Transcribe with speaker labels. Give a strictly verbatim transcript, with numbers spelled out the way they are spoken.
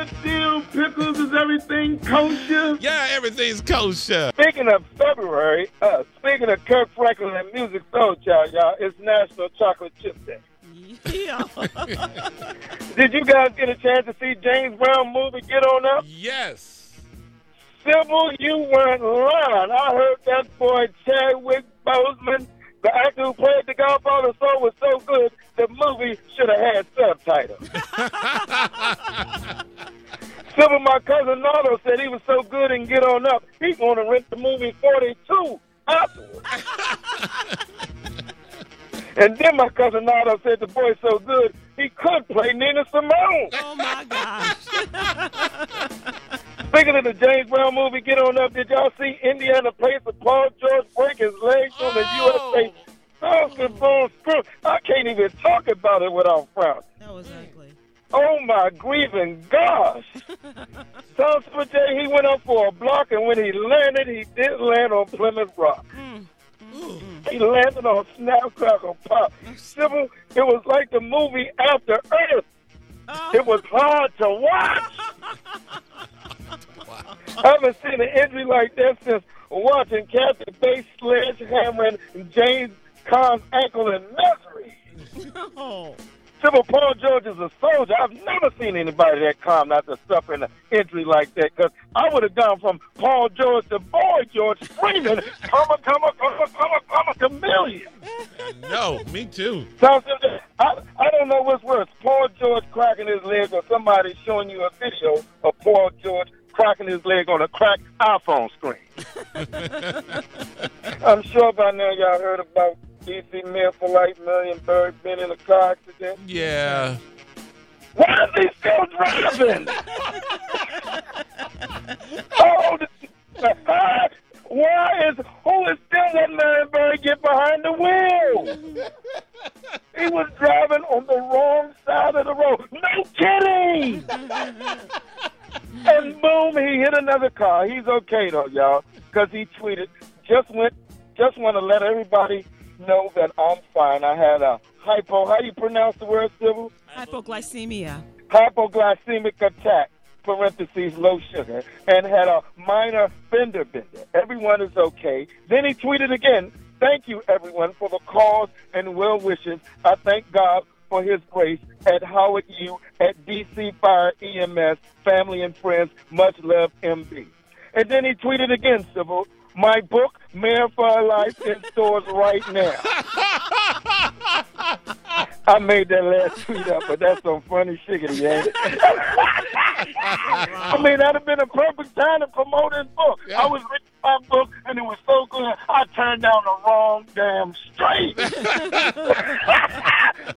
Speaker 1: dill pickles? Is everything kosher?
Speaker 2: Yeah, everything's kosher.
Speaker 1: Speaking of February, uh, speaking of Kirk Franklin and Music Soul Child, y'all, it's National Chocolate Chip Day.
Speaker 3: Yeah.
Speaker 1: Did you guys get a chance to see James Brown movie Get On Up?
Speaker 2: Yes.
Speaker 1: Sybil, you weren't lying. I heard that boy Chadwick Boseman, the actor who played the Godfather Soul, was so good, the movie should have had subtitles. Sybil, my cousin Nardo said he was so good in Get On Up, he's going to rent the movie forty-two afterwards. And then my cousin Nardo said the boy's so good, he could play Nina Simone.
Speaker 3: Oh, my gosh.
Speaker 1: Speaking of the James Brown movie, Get On Up, did y'all see Indiana Pacer Paul George break his legs on the
Speaker 2: Oh.
Speaker 1: U S A basketball screw? I can't even talk about it without frowning.
Speaker 3: That was ugly.
Speaker 1: Oh, my grieving gosh. Tom Super J, he went up for a block, and when he landed, he didn't land on Plymouth Rock.
Speaker 3: Mm.
Speaker 1: He landed on Snapcrackle Pop. Sybil, it was like the movie After Earth.
Speaker 3: Oh.
Speaker 1: It was hard to watch. I haven't seen an injury like that since watching Captain Bass sledgehammering James Caan's ankle in misery.
Speaker 3: Oh.
Speaker 1: Sybil, Paul George is a soldier. I've never seen anybody that calm after suffering an injury like that, because I would have gone from Paul George to Boy George screaming, come on, come on, come on, come on, come on, chameleon.
Speaker 2: No, me too.
Speaker 1: Tom Simpson, I, I don't know what's worse, Paul George cracking his leg or somebody showing you a video of Paul George cracking his leg on a cracked iPhone screen. I'm sure by now y'all heard about D C Mayor for Life Million Bird been in a car accident.
Speaker 2: Yeah.
Speaker 1: Why is he still driving? Oh, the, why is who is still letting Marion Barry get behind the wheel? He was driving on the wrong side of the road. No kidding. And boom, he hit another car. He's okay though, y'all, because he tweeted, "Just went, just want to let everybody know that I'm fine. I had a hypo. How do you pronounce the word, Sybil?
Speaker 3: Hypoglycemia.
Speaker 1: Hypoglycemic attack, parentheses, low sugar, and had a minor fender bender. Everyone is okay." Then he tweeted again, "Thank you, everyone, for the calls and well wishes. I thank God for his grace at Howard U, at D C Fire E M S, family and friends. Much love, M B." And then he tweeted again, Sybil, "My book, Mayor for Life, in stores right now." I made that last tweet up, but that's some funny shiggity, ain't it? I mean, that'd have been a perfect time to promote his book.
Speaker 2: Yeah.
Speaker 1: I was reading my book, and it was so good, I turned down the wrong damn street.